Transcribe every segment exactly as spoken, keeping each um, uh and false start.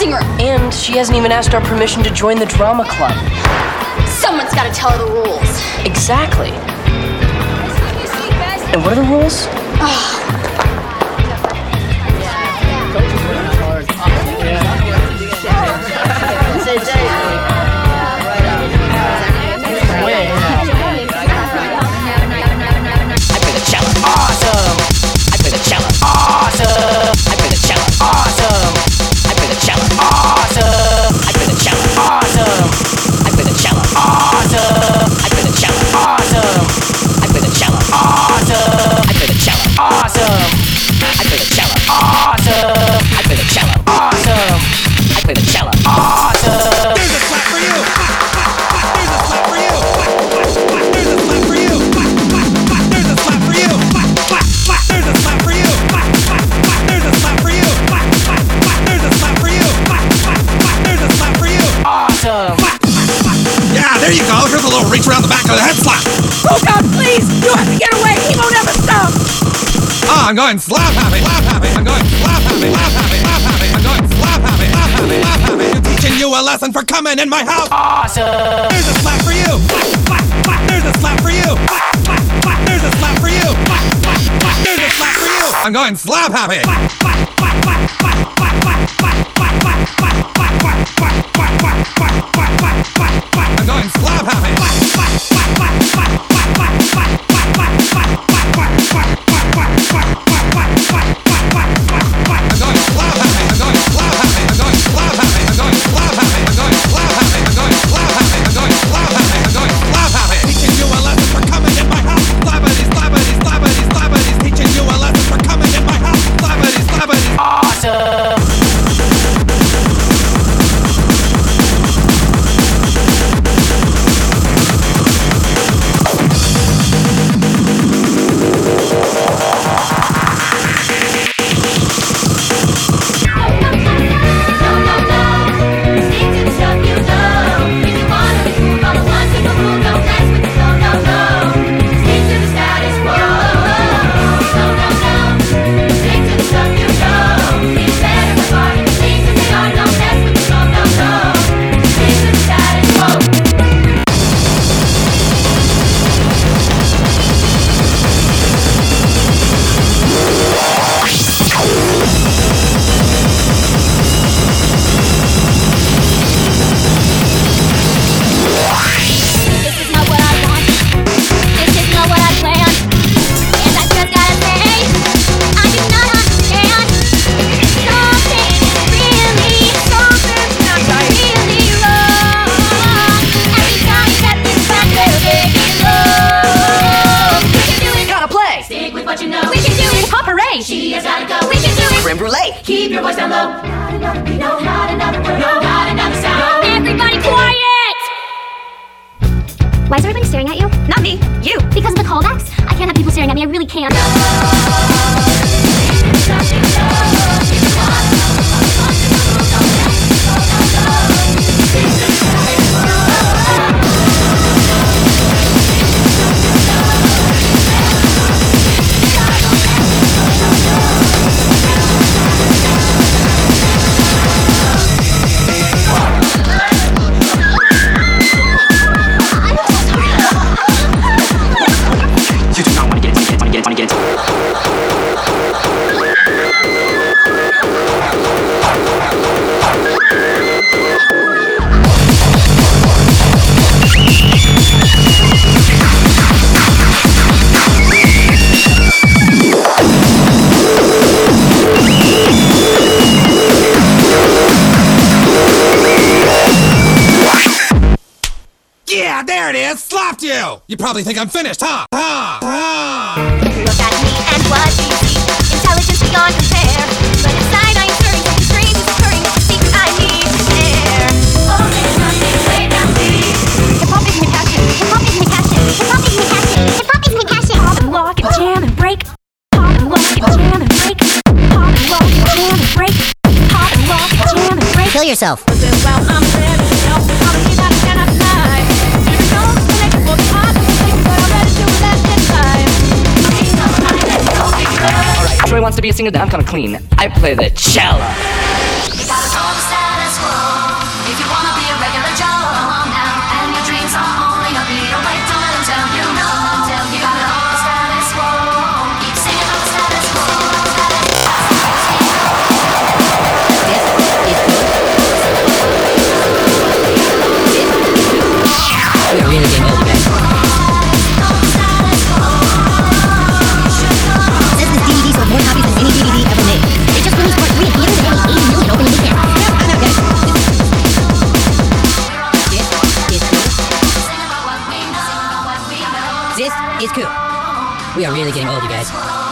singer. And she hasn't even asked our permission to join the drama club. Someone's gotta tell her the rules. Exactly. And what are the rules? Oh. Reach around the back of the head slap. Oh God, please! You have to get away! He won't ever stop! Ah, I'm going slap happy, slap happy. I'm going slap happy, slap happy, slap happy. I'm going slap happy, slap happy, slap happy. I'm teaching you a lesson for coming in my house. Awesome! There's a slap for you. There's a slap for you. There's a slap for you. There's a slap for you. I'm going slap happy. I'm going slap happy. She has gotta go. We can do it. Creme brulee. Keep your voice down low. Not another beat, no, not another word, no, not another sound. Everybody quiet! Why is everybody staring at you? Not me, you. Because of the callbacks? I can't have people staring at me, I really can't. Yeah, there it is! Slapped you! You probably think I'm finished, huh? Huh? Huh? Look at me and what do you see? Intelligence beyond compare. But inside I'm stirring, something strange is occurring. It's a secret I need to share. Oh, there's nothing way down deep. Hip-hop is my passion. Hip-hop is my passion. Hip-hop is my passion. Hip-hop is my passion. Pop and lock and jam and break. Pop and lock and jam and break. Pop and lock and jam and break. Pop and lock and jam and break. Kill yourself. Well, I'm ready to go. I'm a kid that cannot deny. There's no connection for the heart of the thing, but I'm ready to last this time. Alright, Troy wants to be a singer, then I'm kinda clean. I play the cello. You got a homestead It's cool. We are really getting old, you guys.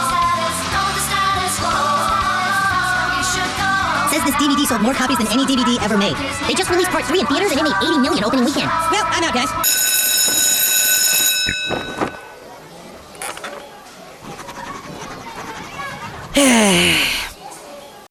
Says this D V D sold more copies than any D V D ever made. They just released part three in theaters and it made eighty million opening weekend. Well, I'm out, guys.